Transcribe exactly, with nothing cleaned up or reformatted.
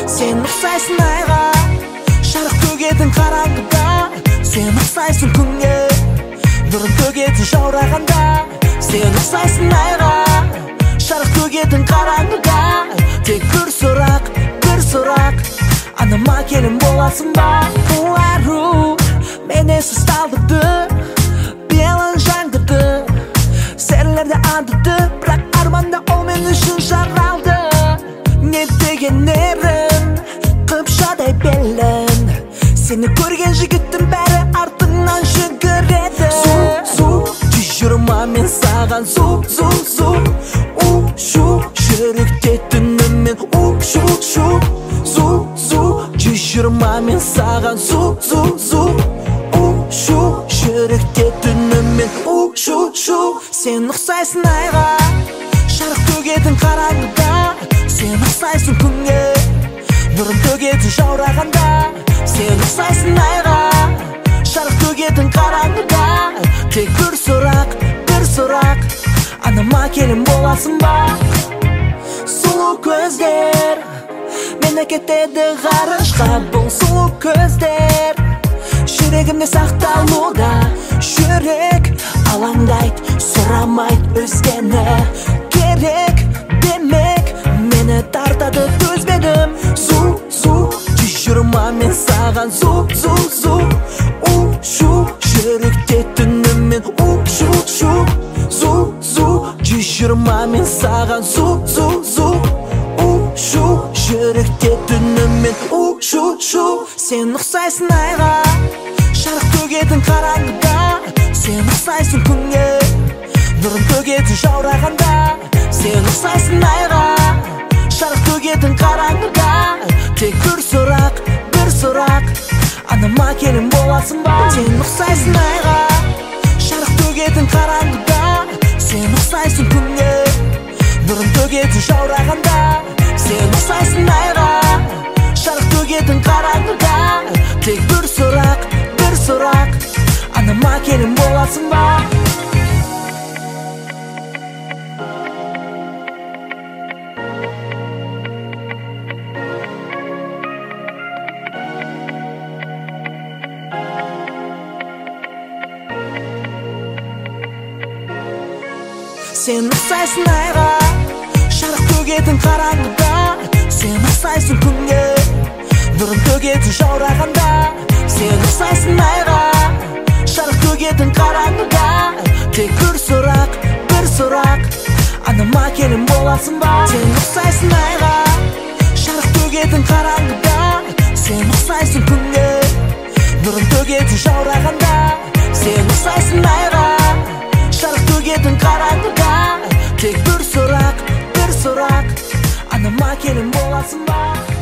Сен ұқсайсың айға, жарық төгетін қараңғыда. Сен ұқсайсың күнге, нұрын төгетін жаурағанда. Сен ұқсайсың айға, жарық төгетін қараңғыда. Тек бір сұрақ, бір сұрақ, анама келін боласың ба? Бұл ару мен есіз талдырды, белін жаңдырды, сәрлерді андырды. Бірақ арманда ол мен үшін жаралды. Не дегенерін қыпшадай белін, сені көрген жігіттің бәрі артыңнан жүгіреді. Зу, зу, жүз жиырма мен саған зу, зу, зу. У-шу, жүректе түнімен у-шу, шу. Зу, зу, жүз жиырма мен саған зу, зу, зу. У-шу, жүректе түнімен у-шу, шу. Сен ұқсайсың айға, жарық төгетін қараңғыда. Сен ұқсайсың күнге, нұрын төгетін жаурағанда. Сен ұқсайсың айға, жарық төгетін қараңғыда. Тек бір сұрақ, бір сұрақ, анама келін боласың ба? Сұлу көздер мені кетеді ғарышқа. Бұл сұлу көздер жүрегімде сақталуда. Жүрек алаңдайды, сұрамайды өзгені. Керек демек мені тартады төзбедім. Зу, зу, жүз жиырма мен саған зу, зу, зу. У-шу, жүректе түнімен у-шу, шу. Зу, зу, жүз жиырма мен саған зу, зу, зу. У-шу, жүректе түнімен у-шу, шу. Сен ұқсайсың айға, жарық төгетін қараңғыда. Сен ұқсайсың күнге, нұрын төгетін жаурағанда. Сен ұқсайсың айға, жарық төгетін қараңғыда. Тек бір сұрақ, бір сұрақ, анама келін боласың ба? Сен ұқсайсың айға, жарық төгетін қараңғыда. Сен ұқсайсың күнге, нұрын төгетін жаурағанда. Сен ұқсайсың айға, жарық төгетін қараңғыда. Тек бір сұрақ, бір сұрақ, анама келін боласың ба? Сен ұқсайсың айға, жарық төгетін қараңғыда. Сен ұқсайсың күнге, нұрын төгетін жаурағанда. Сен ұқсайсың айға, жарық төгетін қараңғыда. Тек бір сұрақ, бір сұрақ, анама келін боласың ба? Сен ұқсайсың айға, жарық төгетін қараңғыда. Сен ұқсайсың күнге, нұрын төгетін жаурағанда. Сен ұқсайсың айға, жарық төгетін қараңғыда. Тек бір сұрақ, бір сұрақ, анама келін боласың ба?